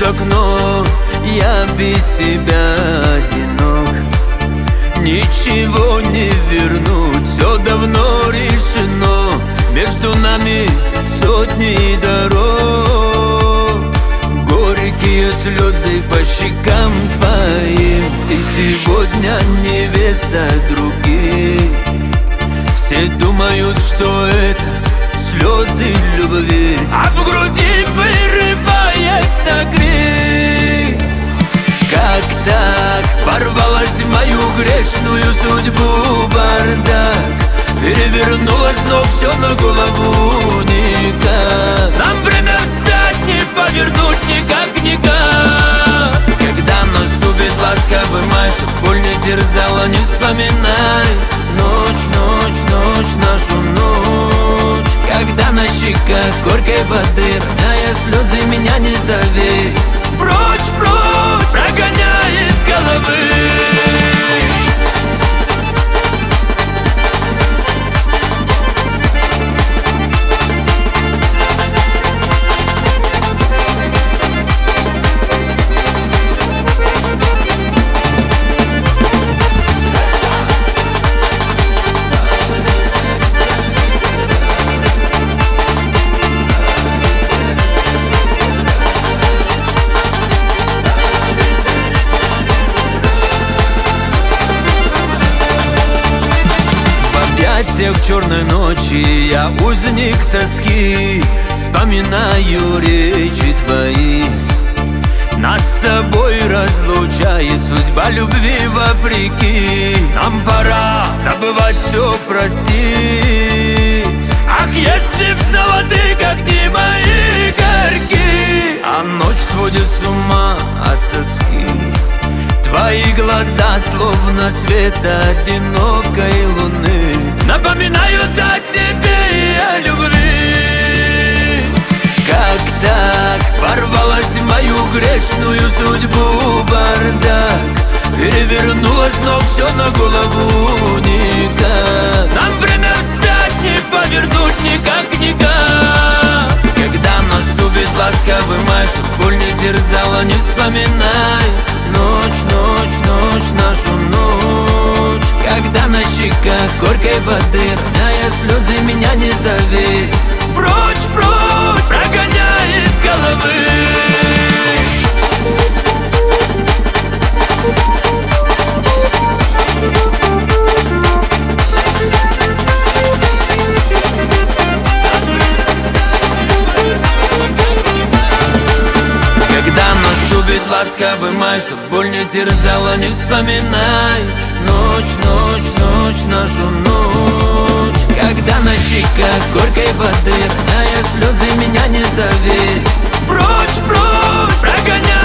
окно, я без тебя одинок. Ничего не вернуть, все давно решено. Между нами сотни дорог, горькие слезы по щекам твоим. Ты сегодня невеста других. Все думают, что это слезы любви, а в груди вырывается крик. Как так порвалась в мою грешную судьбу бардак? Перевернулось, но все на голову никак. Нам время встать не повернуть никак. Когда наступит ласковый май, чтоб боль не терзала, не вспоминай ночь, ночь, ночь, нашу ночь. Когда на щеках горькой воды, роняя слезы, меня не зови. Прочь, прочь, прогоняй из головы. В черной ночи я узник тоски, вспоминаю речи твои. Нас с тобой разлучает судьба любви вопреки. Нам пора забывать все, прости. Ах, если б снова ты, как не мои горьки. А ночь сводит с ума от тоски. Твои глаза словно свет одинокой луны напоминают о тебе и о любви. Как так порвалась в мою грешную судьбу бардак? Перевернулось, но все на голову никак. Нам время встать не повернуть никак. Когда наступит ласковый май, чтоб боль не терзала, не вспоминай ночь, ночь, ночь, нашу ночь. Когда на щеках горькой воды, роняя слезы, меня не зови. Прочь, прочь, прогоняй из головы. Наступит ласковый май, чтоб боль не терзала, не вспоминай ночь, ночь, ночь, нашу ночь. Когда на щеках горькой воды, роняя слезы, меня не зови. Прочь, прочь, прогоняй.